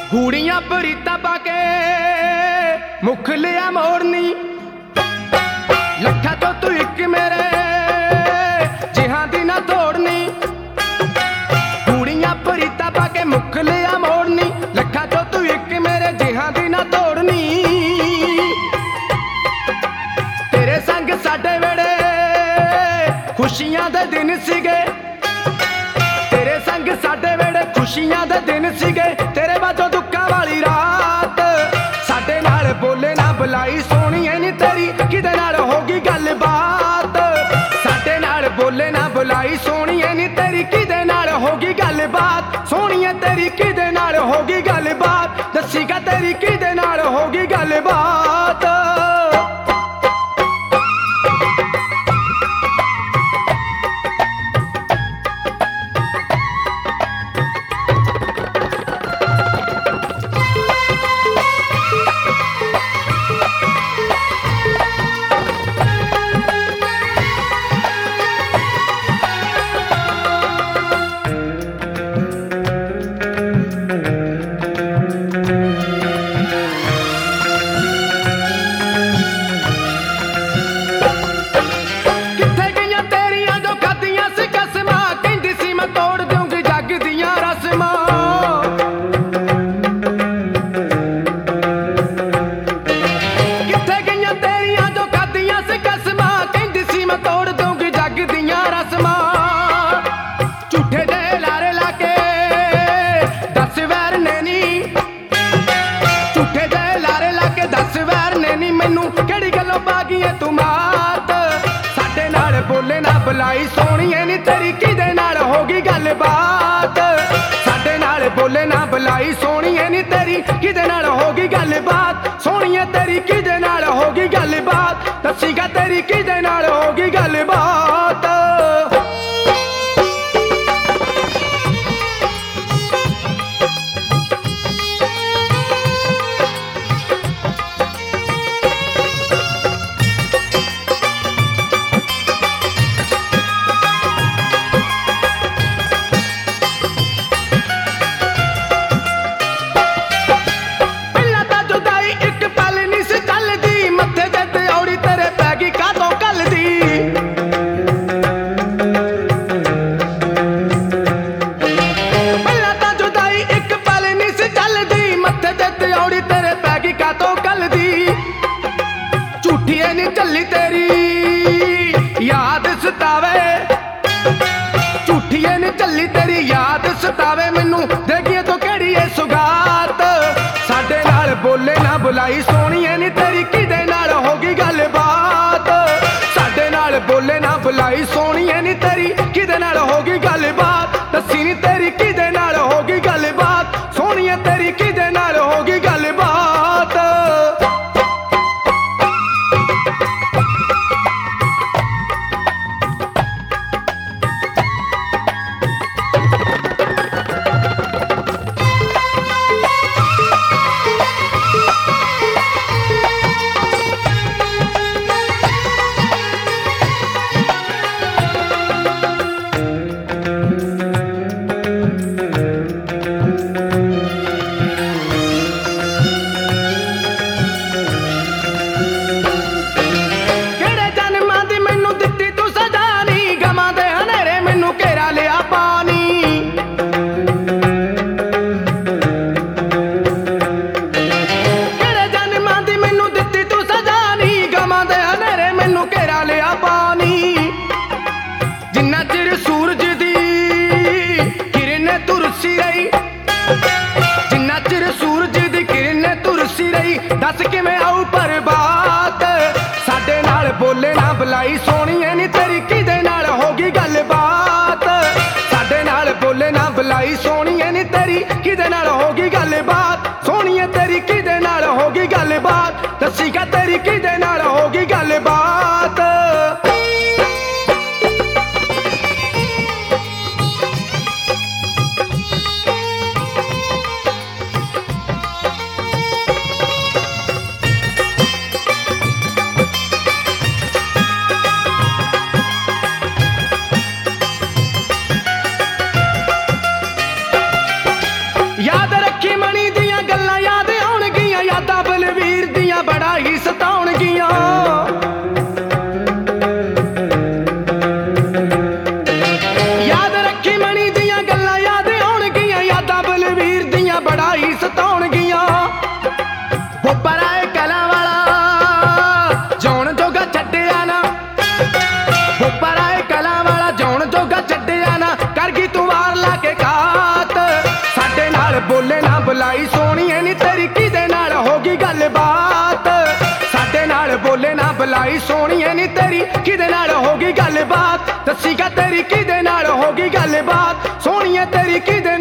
ਹੂੜੀਆਂ ਪ੍ਰੀਤਾਂ ਪਾ ਕੇ ਮੁੱਖ ਲਿਆ ਮੋੜਨੀ, ਲੱਖਾਂ ਚੋਂ ਤੂੰ ਇੱਕ ਮੇਰੇ ਜਿਹਾਂ ਦੀ ਨਾ ਤੋੜਨੀ। ਹੂੜੀਆਂ ਪ੍ਰੀਤਾਂ ਪਾ ਕੇ ਮੁੱਖ ਲਿਆ ਮੋੜਨੀ, ਲੱਖਾਂ ਚੋਂ ਤੂੰ ਇੱਕ ਮੇਰੇ ਜਿਹਾਂ ਦੀ ਨਾ ਤੋੜਨੀ। ਤੇਰੇ ਸੰਗ ਸਾਡੇ ਵੇੜੇ ਖੁਸ਼ੀਆਂ ਦੇ ਦਿਨ ਸੀਗੇ, ਤੇਰੇ ਸੰਗ ਸਾਡੇ ਵੇੜੇ ਖੁਸ਼ੀਆਂ ਦੇ ਦਿਨ ਸੀਗੇ। ਤੇਰੇ ਬਾਝੋਂ ਦੁੱਖਾਂ ਵਾਲੀ ਰਾਤ ਸਾਡੇ ਨਾਲ ਬੋਲੇ ਨਾ ਬੁਲਾਈ ਸੋਹਣੀਏ ਨੀ ਤੇਰੀ ਕਿਦੇ ਨਾਲ ਹੋਗੀ ਗੱਲਬਾਤ। ਸਾਡੇ ਨਾਲ ਬੋਲੇ ਨਾ ਬੁਲਾਈ ਸੋਹਣੀਏ ਨੀ ਤੇਰੀ ਕਿਦੇ ਨਾਲ ਹੋਗੀ ਗੱਲਬਾਤ। ਸੋਹਣੀਏ ਤੇਰੀ ਕਿਦੇ ਨਾਲ ਹੋਗੀ ਗੱਲਬਾਤ, ਦੱਸੀਗਾ ਤੇਰੀ ਕਿਦੇ ਨਾਲ ਹੋਗੀ ਗੱਲਬਾਤ। ਕਿਹੜੀ ਗੱਲੋਂ ਪਾ ਗਈਏ ਤੂੰ ਮਾਤ, ਸਾਡੇ ਨਾਲ ਬੋਲੇ ਨਾ ਬੁਲਾਈ ਸੋਹਣੀਏ ਨੀ ਤੇਰੀ ਕਿਦੇ ਨਾਲ ਹੋਗੀ ਗੱਲਬਾਤ। ਸਾਡੇ ਨਾਲ ਬੋਲੇ ਨਾ ਬੁਲਾਈ ਸੋਹਣੀਏ ਨੀ ਤੇਰੀ ਕਿਦੇ ਨਾਲ ਹੋਗੀ ਗੱਲਬਾਤ। ਸੋਹਣੀਏ ਤੇਰੀ ਕਿਦੇ ਨਾਲ ਹੋਗੀ ਗੱਲਬਾਤ, ਦੱਸੀਗਾ ਤੇਰੀ ਕਿਦੇ ਨਾਲ ਹੋਗੀ ਗੱਲਬਾਤ। ਝੂਠੀਏ ਨੀ ਝੱਲੀ ਤੇਰੀ ਯਾਦ ਸਤਾਵੇ, ਝੂਠੀਏ ਨੀ ਝੱਲੀ ਤੇਰੀ ਯਾਦ ਸਤਾਵੇ ਮੈਨੂੰ ਦੇਖੀਏ ਤੂੰ ਕਿਹੜੀ ਏ ਸੁਗਾਤ। ਸਾਡੇ ਨਾਲ ਬੋਲੇ ਨਾ ਬੁਲਾਈ ਸੋਹਣੀਏ ਨੀ ਤੇਰੀ ਕਿਦੇ ਨਾਲ ਹੋਗੀ ਗੱਲਬਾਤ। ਸਾਡੇ ਨਾਲ ਬੋਲੇ ਨਾ ਬੁਲਾਈ ਸੋਹਣੀਏ ਨੀ ਤੇਰੀ ਕਿਦੇ ਨਾਲ ਹੋਗੀ ਗੱਲਬਾਤ। ਦੱਸੀ ਨੀ ਤੇਰੀ ਕਿਦੇ ਨਾਲ ਹੋਗੀ ਗੱਲਬਾਤ, ਸੋਹਣੀਏ ਤੇਰੀ ਕਿਦੇ ਨਾਲ ਹੋਗੀ ਗੱਲਬਾਤ। ਜਿੰਨਾ ਚਿਰ ਸੂਰਜ ਦੀ ਕਿਰਨ ਤੁਰਸੀ ਰਹੀ, ਜਿੰਨਾ ਚਿਰ ਸੂਰਜ ਦੀ ਕਿਰਨ ਤੁਰਸੀ ਰਹੀ, ਦੱਸ ਕਿਵੇਂ ਆਊ ਪ੍ਰਭਾਤ। ਸਾਡੇ ਨਾਲ ਬੋਲੇ ਨਾ ਬੁਲਾਈ ਸੋਹਣੀਏ ਨੀ ਤੇਰੀ ਕਿਦੇ ਨਾਲ ਹੋਗੀ ਗੱਲਬਾਤ। ਸਾਡੇ ਨਾਲ ਬੋਲੇ ਨਾ ਬੁਲਾਈ ਸੋਹਣੀਏ ਨੀ ਤੇਰੀ ਕਿਦੇ ਨਾਲ ਹੋਗੀ ਗੱਲਬਾਤ। ਸੋਹਣੀਏ ਤੇਰੀ ਕਿਦੇ ਨਾਲ ਹੋਗੀ ਗੱਲਬਾਤ, ਦੱਸੀਗਾ ਤੇਰੀ ਕਿਦੇ ਨਾਲ ਹੋਗੀ ਗੱਲਬਾਤ। याद रखी मणि दियां ਬੁਲਾਈ ਸੋਹਣੀਏ ਨੀ ਤੇਰੀ ਕਿਦੇ ਨਾਲ ਹੋ ਗਈ ਗੱਲਬਾਤ ਦੱਸੀਗਾ ਤੇਰੀ ਕਿਦੇ ਨਾਲ ਹੋ ਗਈ ਗੱਲਬਾਤ ਸੋਹਣੀਏ ਤੇਰੀ ਕਿਦੇ